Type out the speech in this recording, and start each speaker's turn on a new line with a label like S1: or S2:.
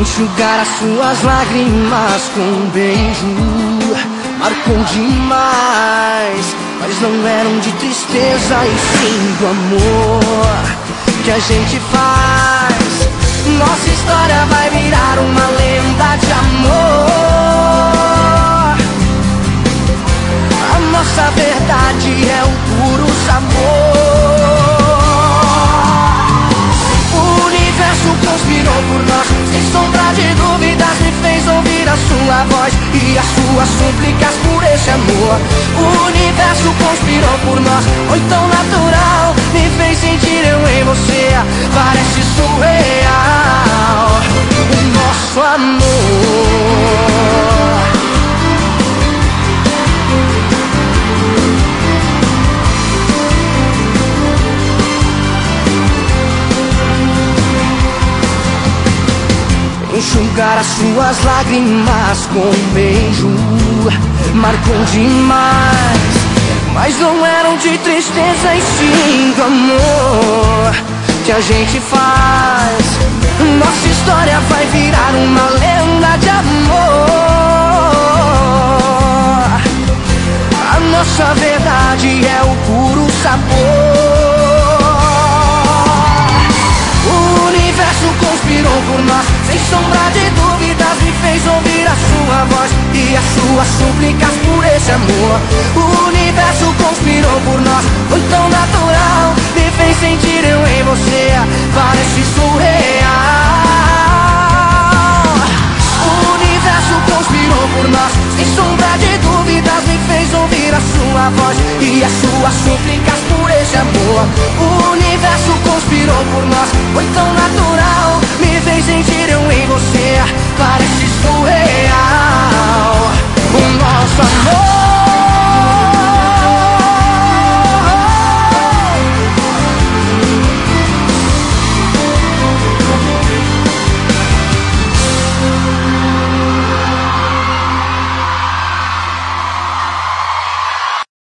S1: Enxugar as suas lágrimas com um beijo marcou demais, mas não eram de tristeza e sim do amor que a gente faz. Nossa história vai virar uma lenda de amor. A nossa verdade é o puro sabor. O universo conspirou por nós, sem sombra de dúvidas me fez ouvir a sua voz e as suas súplicas por esse amor. O universo conspirou por nós, foi tão natural, me fez sentir eu em você. Parece surreal o nosso amor. Enxugar as suas lágrimas com um beijo marcou demais, mas não eram de tristeza e sim do amor que a gente faz. Nossa história vai virar uma lenda de amor. A nossa verdade é o puro sabor. O universo conspirou por nós, sem sombra de dúvidas me fez ouvir a sua voz e as suas súplicas por esse amor. O universo conspirou por nós, foi tão natural, me fez sentir eu em você. Parece surreal. O universo conspirou por nós, sem sombra de dúvidas me fez ouvir a sua voz e as suas súplicas por esse amor. O universo conspirou por nós, foi tão natural, me